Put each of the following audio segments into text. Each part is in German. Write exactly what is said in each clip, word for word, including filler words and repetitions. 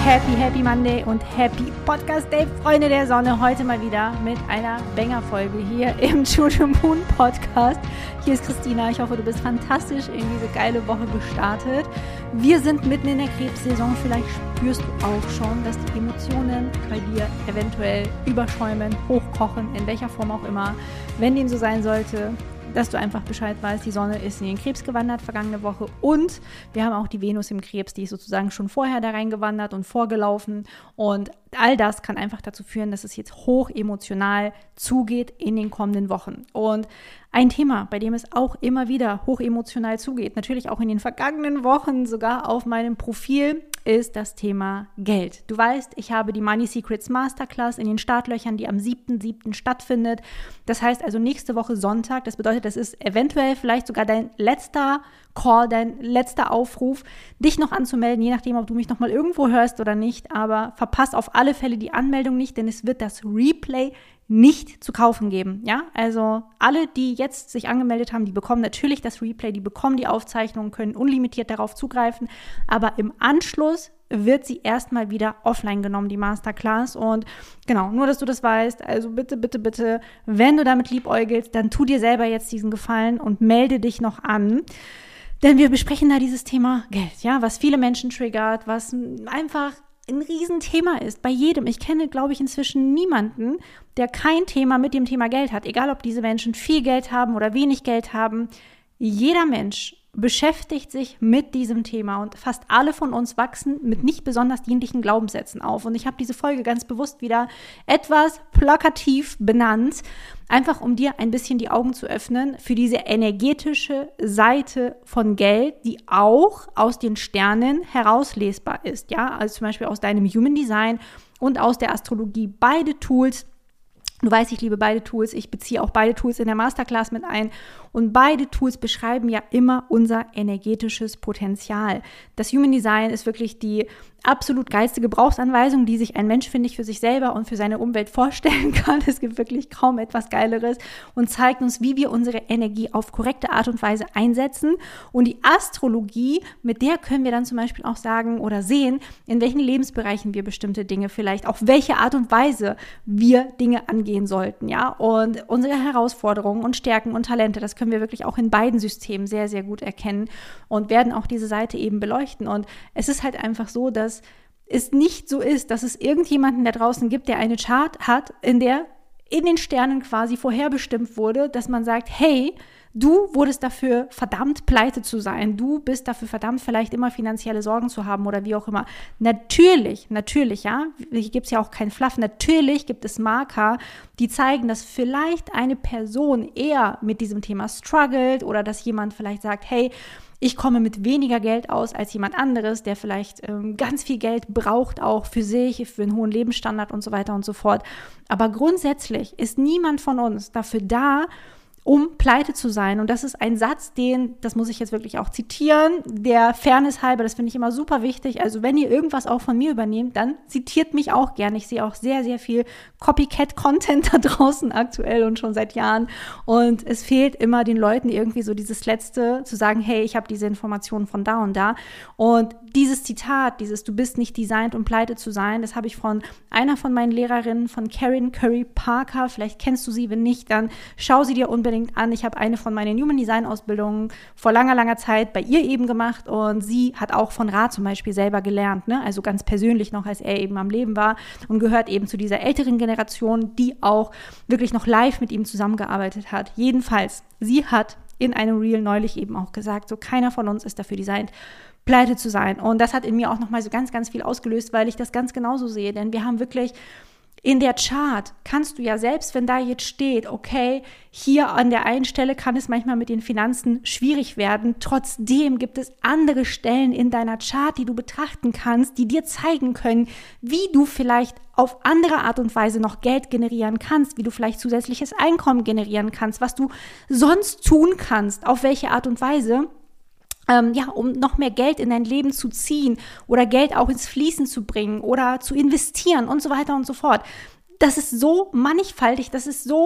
Happy, Happy Monday und Happy Podcast Day, Freunde der Sonne. Heute mal wieder mit einer Banger-Folge hier im To The Moon Podcast. Hier ist Christina. Ich hoffe, du bist fantastisch in diese geile Woche gestartet. Wir sind mitten in der Krebssaison. Vielleicht spürst du auch schon, dass die Emotionen bei dir eventuell überschäumen, hochkochen, in welcher Form auch immer. Wenn dem so sein sollte, dass du einfach Bescheid weißt, die Sonne ist in den Krebs gewandert vergangene Woche und wir haben auch die Venus im Krebs, die ist sozusagen schon vorher da reingewandert und vorgelaufen und all das kann einfach dazu führen, dass es jetzt hoch emotional zugeht in den kommenden Wochen. Und ein Thema, bei dem es auch immer wieder hoch emotional zugeht, natürlich auch in den vergangenen Wochen sogar auf meinem Profil, ist das Thema Geld. Du weißt, ich habe die Money Secrets Masterclass in den Startlöchern, die am siebten siebten stattfindet. Das heißt also nächste Woche Sonntag. Das bedeutet, das ist eventuell vielleicht sogar dein letzter Call, dein letzter Aufruf, dich noch anzumelden, je nachdem, ob du mich noch mal irgendwo hörst oder nicht. Aber verpasst auf alle Fälle die Anmeldung nicht, denn es wird das Replay nicht zu kaufen geben, ja, also alle, die jetzt sich angemeldet haben, die bekommen natürlich das Replay, die bekommen die Aufzeichnung, können unlimitiert darauf zugreifen, aber im Anschluss wird sie erstmal wieder offline genommen, die Masterclass und genau, nur, dass du das weißt, also bitte, bitte, bitte, wenn du damit liebäugelst, dann tu dir selber jetzt diesen Gefallen und melde dich noch an. Denn wir besprechen da dieses Thema Geld, ja, was viele Menschen triggert, was einfach ein Riesenthema ist, bei jedem. Ich kenne, glaube ich, inzwischen niemanden, der kein Thema mit dem Thema Geld hat. Egal, ob diese Menschen viel Geld haben oder wenig Geld haben. Jeder Mensch beschäftigt sich mit diesem Thema und fast alle von uns wachsen mit nicht besonders dienlichen Glaubenssätzen auf. Und ich habe diese Folge ganz bewusst wieder etwas plakativ benannt, einfach um dir ein bisschen die Augen zu öffnen für diese energetische Seite von Geld, die auch aus den Sternen herauslesbar ist, ja, also zum Beispiel aus deinem Human Design und aus der Astrologie. Beide Tools. Du weißt, ich liebe beide Tools. Ich beziehe auch beide Tools in der Masterclass mit ein. Und beide Tools beschreiben ja immer unser energetisches Potenzial. Das Human Design ist wirklich die absolut geilste Gebrauchsanweisung, die sich ein Mensch, finde ich, für sich selber und für seine Umwelt vorstellen kann. Es gibt wirklich kaum etwas Geileres und zeigt uns, wie wir unsere Energie auf korrekte Art und Weise einsetzen. Und die Astrologie, mit der können wir dann zum Beispiel auch sagen oder sehen, in welchen Lebensbereichen wir bestimmte Dinge vielleicht, auf welche Art und Weise wir Dinge angehen sollten, ja. Und unsere Herausforderungen und Stärken und Talente, das können wir wirklich auch in beiden Systemen sehr, sehr gut erkennen und werden auch diese Seite eben beleuchten. Und es ist halt einfach so, dass es nicht so ist, dass es irgendjemanden da draußen gibt, der eine Chart hat, in der in den Sternen quasi vorherbestimmt wurde, dass man sagt, hey, du wurdest dafür verdammt, pleite zu sein. Du bist dafür verdammt, vielleicht immer finanzielle Sorgen zu haben oder wie auch immer. Natürlich, natürlich, ja, hier gibt es ja auch keinen Fluff. Natürlich gibt es Marker, die zeigen, dass vielleicht eine Person eher mit diesem Thema struggelt oder dass jemand vielleicht sagt, hey, ich komme mit weniger Geld aus als jemand anderes, der vielleicht ähm, ganz viel Geld braucht, auch für sich, für einen hohen Lebensstandard und so weiter und so fort. Aber grundsätzlich ist niemand von uns dafür da, um pleite zu sein. Und das ist ein Satz, den, das muss ich jetzt wirklich auch zitieren, der Fairness halber, das finde ich immer super wichtig. Also wenn ihr irgendwas auch von mir übernehmt, dann zitiert mich auch gerne. Ich sehe auch sehr, sehr viel Copycat-Content da draußen aktuell und schon seit Jahren. Und es fehlt immer den Leuten irgendwie so dieses Letzte, zu sagen, hey, ich habe diese Informationen von da und da. Und dieses Zitat, dieses du bist nicht designt, um pleite zu sein, das habe ich von einer von meinen Lehrerinnen, von Karen Curry Parker. Vielleicht kennst du sie, wenn nicht, dann schau sie dir unbedingt an. Ich habe eine von meinen Human Design Ausbildungen vor langer, langer Zeit bei ihr eben gemacht und sie hat auch von Ra zum Beispiel selber gelernt, ne? Also ganz persönlich noch, als er eben am Leben war und gehört eben zu dieser älteren Generation, die auch wirklich noch live mit ihm zusammengearbeitet hat. Jedenfalls, sie hat in einem Reel neulich eben auch gesagt, so keiner von uns ist dafür designt, pleite zu sein. Und das hat in mir auch nochmal so ganz, ganz viel ausgelöst, weil ich das ganz genauso sehe, denn wir haben wirklich in der Chart kannst du ja selbst, wenn da jetzt steht, okay, hier an der einen Stelle kann es manchmal mit den Finanzen schwierig werden. Trotzdem gibt es andere Stellen in deiner Chart, die du betrachten kannst, die dir zeigen können, wie du vielleicht auf andere Art und Weise noch Geld generieren kannst, wie du vielleicht zusätzliches Einkommen generieren kannst, was du sonst tun kannst, auf welche Art und Weise. Ähm, ja, um noch mehr Geld in dein Leben zu ziehen oder Geld auch ins Fließen zu bringen oder zu investieren und so weiter und so fort. Das ist so mannigfaltig, das ist so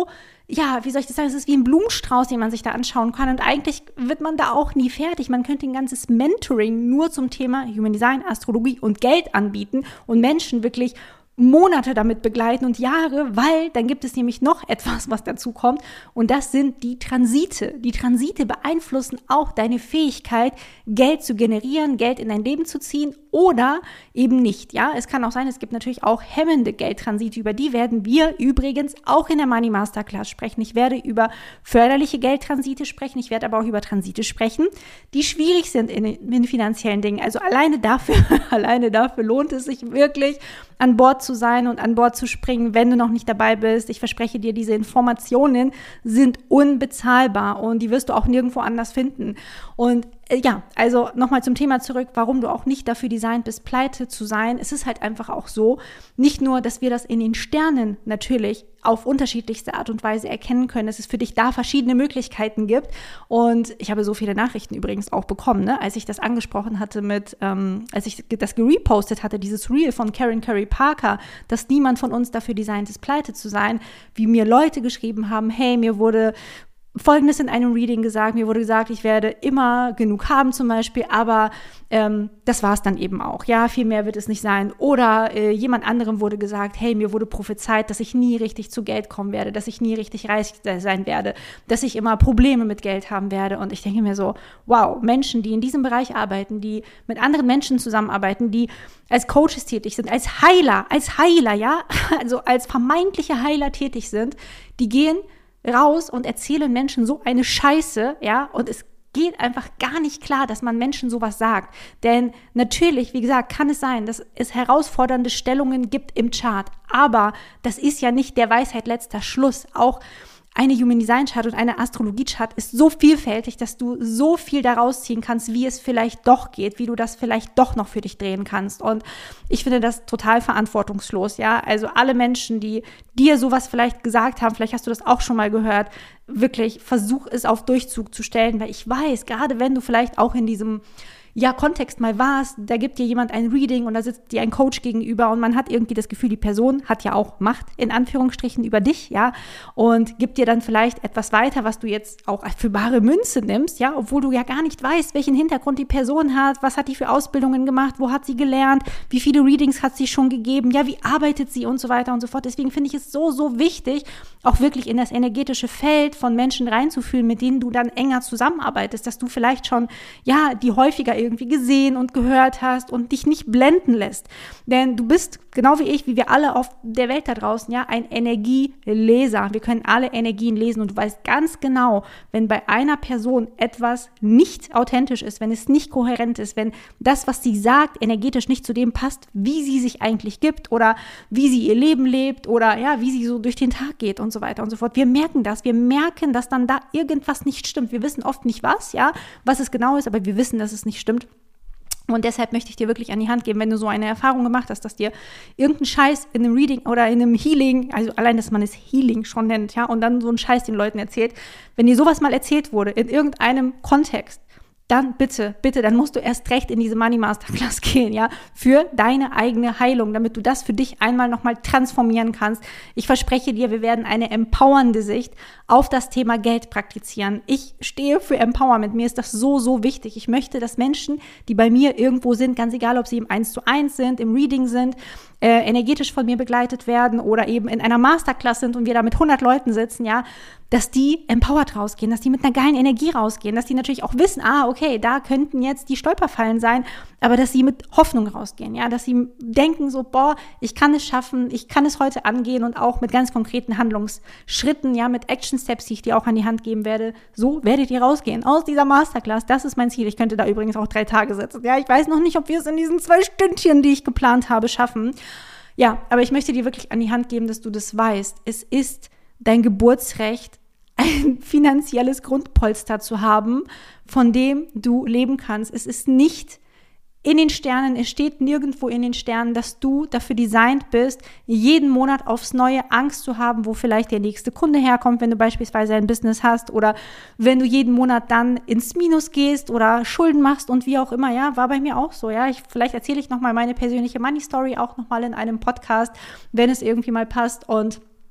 ja, wie soll ich das sagen, es ist wie ein Blumenstrauß, den man sich da anschauen kann und eigentlich wird man da auch nie fertig. Man könnte ein ganzes Mentoring nur zum Thema Human Design, Astrologie und Geld anbieten und Menschen wirklich Monate damit begleiten und Jahre, weil dann gibt es nämlich noch etwas, was dazu kommt und das sind die Transite. Die Transite beeinflussen auch deine Fähigkeit, Geld zu generieren, Geld in dein Leben zu ziehen oder eben nicht. Ja, es kann auch sein, es gibt natürlich auch hemmende Geldtransite, über die werden wir übrigens auch in der Money Masterclass sprechen. Ich werde über förderliche Geldtransite sprechen, ich werde aber auch über Transite sprechen, die schwierig sind in, in finanziellen Dingen. Also alleine dafür, alleine dafür lohnt es sich wirklich, an Bord zu sein und an Bord zu springen, wenn du noch nicht dabei bist. Ich verspreche dir, diese Informationen sind unbezahlbar und die wirst du auch nirgendwo anders finden. Und äh, ja, also nochmal zum Thema zurück, warum du auch nicht dafür designt bist, pleite zu sein. Es ist halt einfach auch so, nicht nur, dass wir das in den Sternen natürlich auf unterschiedlichste Art und Weise erkennen können, dass es für dich da verschiedene Möglichkeiten gibt. Und ich habe so viele Nachrichten übrigens auch bekommen, ne? Als ich das angesprochen hatte mit, ähm, als ich das gerepostet hatte, dieses Reel von Karen Curry Parker, dass niemand von uns dafür designt ist, pleite zu sein, wie mir Leute geschrieben haben, hey, mir wurde Folgendes in einem Reading gesagt, mir wurde gesagt, ich werde immer genug haben zum Beispiel, aber ähm, das war es dann eben auch. Ja, viel mehr wird es nicht sein. Oder äh, jemand anderem wurde gesagt, hey, mir wurde prophezeit, dass ich nie richtig zu Geld kommen werde, dass ich nie richtig reich sein werde, dass ich immer Probleme mit Geld haben werde. Und ich denke mir so, wow, Menschen, die in diesem Bereich arbeiten, die mit anderen Menschen zusammenarbeiten, die als Coaches tätig sind, als Heiler, als Heiler, ja, also als vermeintliche Heiler tätig sind, die gehen raus und erzählen Menschen so eine Scheiße, ja, und es geht einfach gar nicht klar, dass man Menschen sowas sagt. Denn natürlich, wie gesagt, kann es sein, dass es herausfordernde Stellungen gibt im Chart, aber das ist ja nicht der Weisheit letzter Schluss. Auch eine Human Design Chart und eine Astrologie Chart ist so vielfältig, dass du so viel daraus ziehen kannst, wie es vielleicht doch geht, wie du das vielleicht doch noch für dich drehen kannst. Und ich finde das total verantwortungslos, ja. Also alle Menschen, die dir sowas vielleicht gesagt haben, vielleicht hast du das auch schon mal gehört, wirklich versuch es auf Durchzug zu stellen, weil ich weiß, gerade wenn du vielleicht auch in diesem ja, Kontext mal warst, da gibt dir jemand ein Reading und da sitzt dir ein Coach gegenüber und man hat irgendwie das Gefühl, die Person hat ja auch Macht, in Anführungsstrichen, über dich, ja, und gibt dir dann vielleicht etwas weiter, was du jetzt auch für bare Münze nimmst, ja, obwohl du ja gar nicht weißt, welchen Hintergrund die Person hat, was hat die für Ausbildungen gemacht, wo hat sie gelernt, wie viele Readings hat sie schon gegeben, ja, wie arbeitet sie und so weiter und so fort. Deswegen finde ich es so, so wichtig, auch wirklich in das energetische Feld von Menschen reinzufühlen, mit denen du dann enger zusammenarbeitest, dass du vielleicht schon, ja, die häufiger irgendwie gesehen und gehört hast und dich nicht blenden lässt. Denn du bist, genau wie ich, wie wir alle auf der Welt da draußen, ja, ein Energieleser. Wir können alle Energien lesen und du weißt ganz genau, wenn bei einer Person etwas nicht authentisch ist, wenn es nicht kohärent ist, wenn das, was sie sagt, energetisch nicht zu dem passt, wie sie sich eigentlich gibt oder wie sie ihr Leben lebt oder ja, wie sie so durch den Tag geht und so weiter und so fort. Wir merken das, wir merken, dass dann da irgendwas nicht stimmt. Wir wissen oft nicht was, ja, was es genau ist, aber wir wissen, dass es nicht stimmt. Und deshalb möchte ich dir wirklich an die Hand geben, wenn du so eine Erfahrung gemacht hast, dass dir irgendein Scheiß in einem Reading oder in einem Healing, also allein, dass man es Healing schon nennt, ja, und dann so einen Scheiß den Leuten erzählt, wenn dir sowas mal erzählt wurde, in irgendeinem Kontext, dann bitte, bitte, dann musst du erst recht in diese Money Masterclass gehen, ja, für deine eigene Heilung, damit du das für dich einmal nochmal transformieren kannst. Ich verspreche dir, wir werden eine empowernde Sicht auf das Thema Geld praktizieren. Ich stehe für Empowerment, mir ist das so, so wichtig. Ich möchte, dass Menschen, die bei mir irgendwo sind, ganz egal, ob sie im eins zu eins sind, im Reading sind, äh, energetisch von mir begleitet werden oder eben in einer Masterclass sind und wir da mit hundert Leuten sitzen, ja, dass die empowered rausgehen, dass die mit einer geilen Energie rausgehen, dass die natürlich auch wissen, ah, okay, da könnten jetzt die Stolperfallen sein, aber dass sie mit Hoffnung rausgehen, ja, dass sie denken so, boah, ich kann es schaffen, ich kann es heute angehen und auch mit ganz konkreten Handlungsschritten, ja, mit Action Steps, die ich dir auch an die Hand geben werde, so werdet ihr rausgehen aus dieser Masterclass. Das ist mein Ziel. Ich könnte da übrigens auch drei Tage sitzen. Ja, ich weiß noch nicht, ob wir es in diesen zwei Stündchen, die ich geplant habe, schaffen. Ja, aber ich möchte dir wirklich an die Hand geben, dass du das weißt. Es ist dein Geburtsrecht, ein finanzielles Grundpolster zu haben, von dem du leben kannst. Es ist nicht in den Sternen, es steht nirgendwo in den Sternen, dass du dafür designt bist, jeden Monat aufs Neue Angst zu haben, wo vielleicht der nächste Kunde herkommt, wenn du beispielsweise ein Business hast oder wenn du jeden Monat dann ins Minus gehst oder Schulden machst und wie auch immer, ja, war bei mir auch so, ja, ich, vielleicht erzähle ich nochmal meine persönliche Money Story auch nochmal in einem Podcast, wenn es irgendwie mal passt und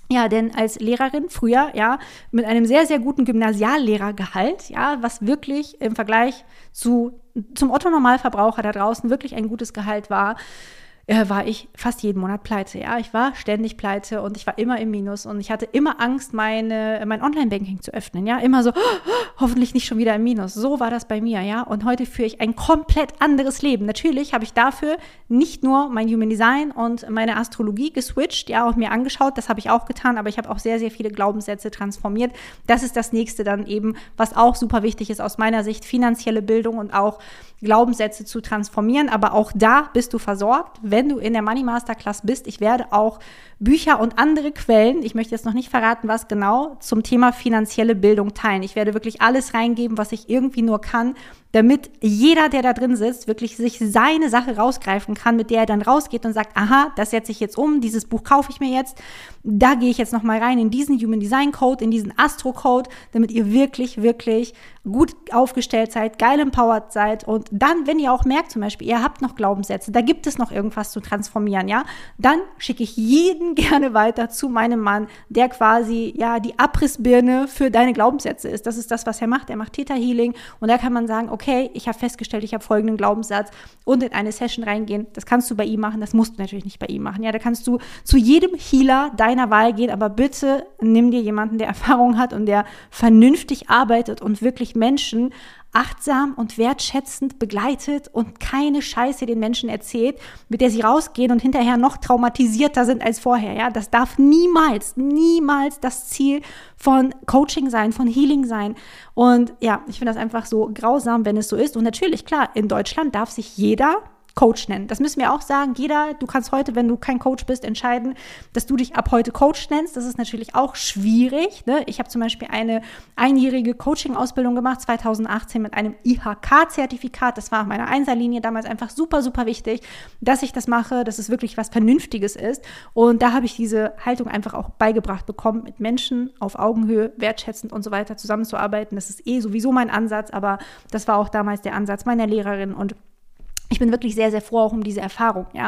Ja, denn als Lehrerin früher, ja, mit einem sehr, sehr guten Gymnasiallehrergehalt, ja, was wirklich im Vergleich zu, zum Otto-Normalverbraucher da draußen wirklich ein gutes Gehalt war, äh, war ich fast jeden Monat pleite. Ja, ich war ständig pleite und ich war immer im Minus und ich hatte immer Angst, meine, mein Online-Banking zu öffnen. Ja, immer so, oh, hoffentlich nicht schon wieder im Minus. So war das bei mir, ja. Und heute führe ich ein komplett anderes Leben. Natürlich habe ich dafür nicht nur mein Human Design und meine Astrologie geswitcht, ja, und mir angeschaut. Das habe ich auch getan, aber ich habe auch sehr, sehr viele Glaubenssätze transformiert. Das ist das Nächste dann eben, was auch super wichtig ist aus meiner Sicht, finanzielle Bildung und auch Glaubenssätze zu transformieren. Aber auch da bist du versorgt, wenn du in der Money Masterclass bist. Ich werde auch Bücher und andere Quellen, ich möchte jetzt noch nicht verraten, was genau, zum Thema finanzielle Bildung teilen. Ich werde wirklich alles reingeben, was ich irgendwie nur kann, damit jeder, der da drin sitzt, wirklich sich seine Sache rausgreifen kann, mit der er dann rausgeht und sagt, aha, das setze ich jetzt um, dieses Buch kaufe ich mir jetzt, da gehe ich jetzt nochmal rein in diesen Human Design Code, in diesen Astro Code, damit ihr wirklich, wirklich gut aufgestellt seid, geil empowered seid und dann, wenn ihr auch merkt zum Beispiel, ihr habt noch Glaubenssätze, da gibt es noch irgendwas zu transformieren, ja, dann schicke ich jeden gerne weiter zu meinem Mann, der quasi, ja, die Abrissbirne für deine Glaubenssätze ist. Das ist das, was er macht. Er macht Theta Healing und da kann man sagen, okay, okay, ich habe festgestellt, ich habe folgenden Glaubenssatz und in eine Session reingehen. Das kannst du bei ihm machen, das musst du natürlich nicht bei ihm machen. Ja, da kannst du zu jedem Healer deiner Wahl gehen, aber bitte nimm dir jemanden, der Erfahrung hat und der vernünftig arbeitet und wirklich Menschen achtsam und wertschätzend begleitet und keine Scheiße den Menschen erzählt, mit der sie rausgehen und hinterher noch traumatisierter sind als vorher. Ja, das darf niemals, niemals das Ziel von Coaching sein, von Healing sein. Und ja, ich finde das einfach so grausam, wenn es so ist. Und natürlich, klar, in Deutschland darf sich jeder Coach nennen. Das müssen wir auch sagen. Jeder, du kannst heute, wenn du kein Coach bist, entscheiden, dass du dich ab heute Coach nennst. Das ist natürlich auch schwierig. Ne? Ich habe zum Beispiel eine einjährige Coaching-Ausbildung gemacht, zweitausendachtzehn mit einem I H K-Zertifikat. Das war auf meiner Einserlinie damals einfach super, super wichtig, dass ich das mache, dass es wirklich was Vernünftiges ist. Und da habe ich diese Haltung einfach auch beigebracht bekommen, mit Menschen auf Augenhöhe, wertschätzend und so weiter zusammenzuarbeiten. Das ist eh sowieso mein Ansatz, aber das war auch damals der Ansatz meiner Lehrerin und ich bin wirklich sehr, sehr froh auch um diese Erfahrung, ja.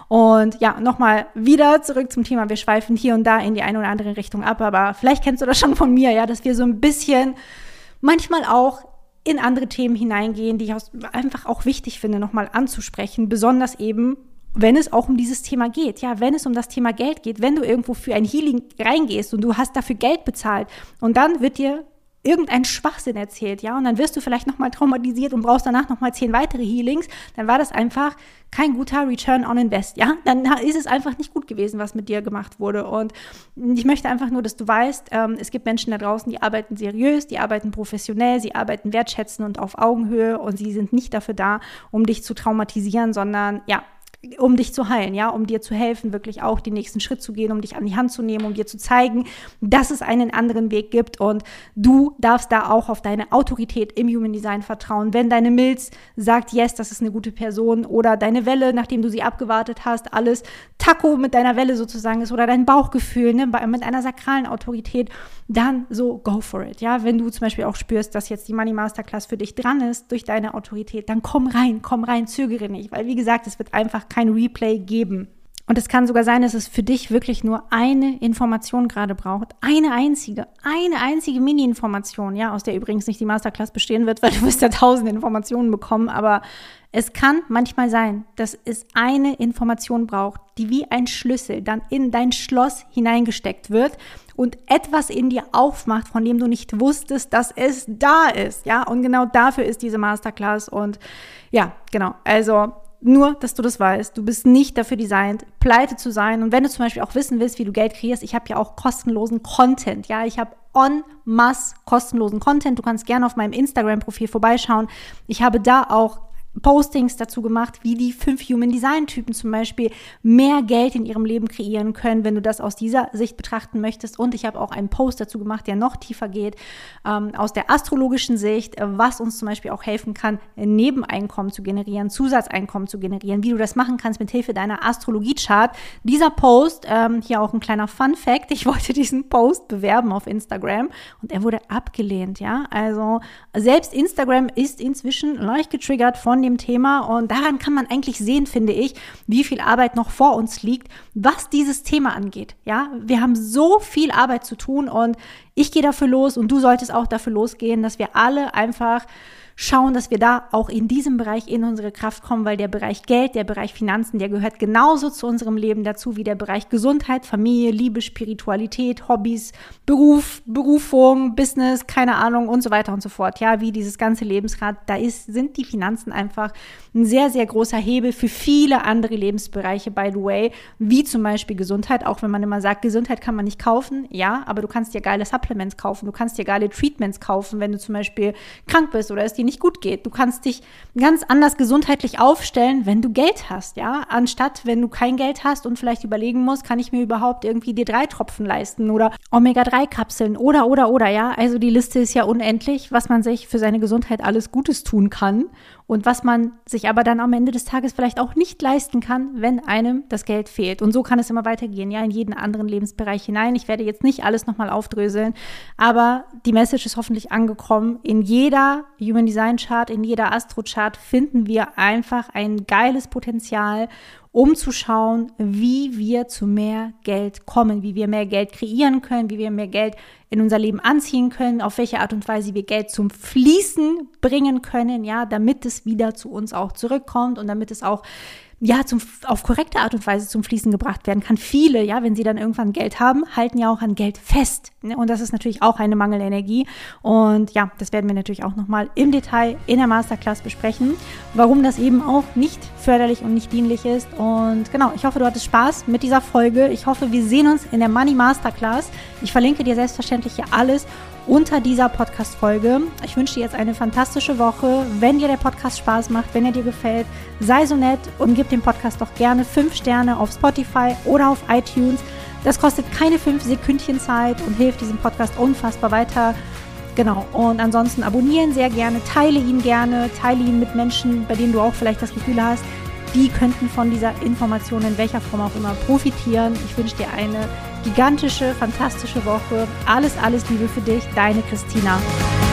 Und ja, nochmal wieder zurück zum Thema. Wir schweifen hier und da in die eine oder andere Richtung ab, aber vielleicht kennst du das schon von mir, ja, dass wir so ein bisschen manchmal auch in andere Themen hineingehen, die ich einfach auch wichtig finde, nochmal anzusprechen, besonders eben, wenn es auch um dieses Thema geht, ja, wenn es um das Thema Geld geht, wenn du irgendwo für ein Healing reingehst und du hast dafür Geld bezahlt und dann wird dir irgendein Schwachsinn erzählt, ja, und dann wirst du vielleicht nochmal traumatisiert und brauchst danach nochmal zehn weitere Healings, dann war das einfach kein guter Return on Invest, ja, dann ist es einfach nicht gut gewesen, was mit dir gemacht wurde und ich möchte einfach nur, dass du weißt, ähm, es gibt Menschen da draußen, die arbeiten seriös, die arbeiten professionell, sie arbeiten wertschätzend und auf Augenhöhe und sie sind nicht dafür da, um dich zu traumatisieren, sondern, ja, um dich zu heilen, ja, um dir zu helfen, wirklich auch den nächsten Schritt zu gehen, um dich an die Hand zu nehmen, um dir zu zeigen, dass es einen anderen Weg gibt und du darfst da auch auf deine Autorität im Human Design vertrauen. Wenn deine Milz sagt, yes, das ist eine gute Person oder deine Welle, nachdem du sie abgewartet hast, alles Taco mit deiner Welle sozusagen ist oder dein Bauchgefühl, ne, mit einer sakralen Autorität, dann so go for it, ja. Wenn du zum Beispiel auch spürst, dass jetzt die Money Masterclass für dich dran ist durch deine Autorität, dann komm rein, komm rein, zögere nicht, weil wie gesagt, es wird einfach kein Replay geben. Und es kann sogar sein, dass es für dich wirklich nur eine Information gerade braucht. Eine einzige, eine einzige Mini-Information, ja, aus der übrigens nicht die Masterclass bestehen wird, weil du wirst ja tausende Informationen bekommen, aber es kann manchmal sein, dass es eine Information braucht, die wie ein Schlüssel dann in dein Schloss hineingesteckt wird und etwas in dir aufmacht, von dem du nicht wusstest, dass es da ist, ja, und genau dafür ist diese Masterclass und ja, genau, also nur, dass du das weißt, du bist nicht dafür designt, pleite zu sein. Und wenn du zum Beispiel auch wissen willst, wie du Geld kreierst, ich habe ja auch kostenlosen Content. Ja, ich habe en masse kostenlosen Content. Du kannst gerne auf meinem Instagram-Profil vorbeischauen. Ich habe da auch Postings dazu gemacht, wie die fünf Human Design Typen zum Beispiel mehr Geld in ihrem Leben kreieren können, wenn du das aus dieser Sicht betrachten möchtest. Und ich habe auch einen Post dazu gemacht, der noch tiefer geht, ähm, aus der astrologischen Sicht, was uns zum Beispiel auch helfen kann, Nebeneinkommen zu generieren, Zusatzeinkommen zu generieren, wie du das machen kannst mit Hilfe deiner Astrologie-Chart. Dieser Post, ähm, hier auch ein kleiner Fun-Fact, ich wollte diesen Post bewerben auf Instagram und er wurde abgelehnt, ja. Also selbst Instagram ist inzwischen leicht getriggert von von dem Thema und daran kann man eigentlich sehen, finde ich, wie viel Arbeit noch vor uns liegt, was dieses Thema angeht. Ja, wir haben so viel Arbeit zu tun und ich gehe dafür los und du solltest auch dafür losgehen, dass wir alle einfach schauen, dass wir da auch in diesem Bereich in unsere Kraft kommen, weil der Bereich Geld, der Bereich Finanzen, der gehört genauso zu unserem Leben dazu wie der Bereich Gesundheit, Familie, Liebe, Spiritualität, Hobbys, Beruf, Berufung, Business, keine Ahnung und so weiter und so fort. Ja, wie dieses ganze Lebensrad, da ist, sind die Finanzen einfach ein sehr, sehr großer Hebel für viele andere Lebensbereiche, by the way, wie zum Beispiel Gesundheit, auch wenn man immer sagt, Gesundheit kann man nicht kaufen, ja, aber du kannst dir geile Supplements kaufen, du kannst dir geile Treatments kaufen, wenn du zum Beispiel krank bist oder es dir nicht gut geht. Du kannst dich ganz anders gesundheitlich aufstellen, wenn du Geld hast, ja, anstatt wenn du kein Geld hast und vielleicht überlegen musst, kann ich mir überhaupt irgendwie D drei Tropfen leisten oder Omega drei Kapseln oder, oder, oder, ja, also die Liste ist ja unendlich, was man sich für seine Gesundheit alles Gutes tun kann und was man sich aber dann am Ende des Tages vielleicht auch nicht leisten kann, wenn einem das Geld fehlt. Und so kann es immer weitergehen, ja, in jeden anderen Lebensbereich hinein. Ich werde jetzt nicht alles nochmal aufdröseln, aber die Message ist hoffentlich angekommen. In jeder Human Design Chart, in jeder Astro Chart finden wir einfach ein geiles Potenzial, um zu schauen, wie wir zu mehr Geld kommen, wie wir mehr Geld kreieren können, wie wir mehr Geld in unser Leben anziehen können, auf welche Art und Weise wir Geld zum Fließen bringen können, ja, damit es wieder zu uns auch zurückkommt und damit es auch ja, zum, auf korrekte Art und Weise zum Fließen gebracht werden kann. Viele, ja, wenn sie dann irgendwann Geld haben, halten ja auch an Geld fest. Ne? Und das ist natürlich auch eine Mangelenergie. Und ja, das werden wir natürlich auch nochmal im Detail in der Masterclass besprechen, warum das eben auch nicht förderlich und nicht dienlich ist. Und genau, ich hoffe, du hattest Spaß mit dieser Folge. Ich hoffe, wir sehen uns in der Money Masterclass. Ich verlinke dir selbstverständlich hier alles unter dieser Podcast-Folge. Ich wünsche dir jetzt eine fantastische Woche. Wenn dir der Podcast Spaß macht, wenn er dir gefällt, sei so nett und gib dem Podcast doch gerne fünf Sterne auf Spotify oder auf iTunes. Das kostet keine fünf Sekündchen Zeit und hilft diesem Podcast unfassbar weiter. Genau, und ansonsten abonnieren sehr gerne, teile ihn gerne, teile ihn mit Menschen, bei denen du auch vielleicht das Gefühl hast, die könnten von dieser Information in welcher Form auch immer profitieren. Ich wünsche dir eine gigantische, fantastische Woche. Alles, alles Liebe für dich, deine Christina.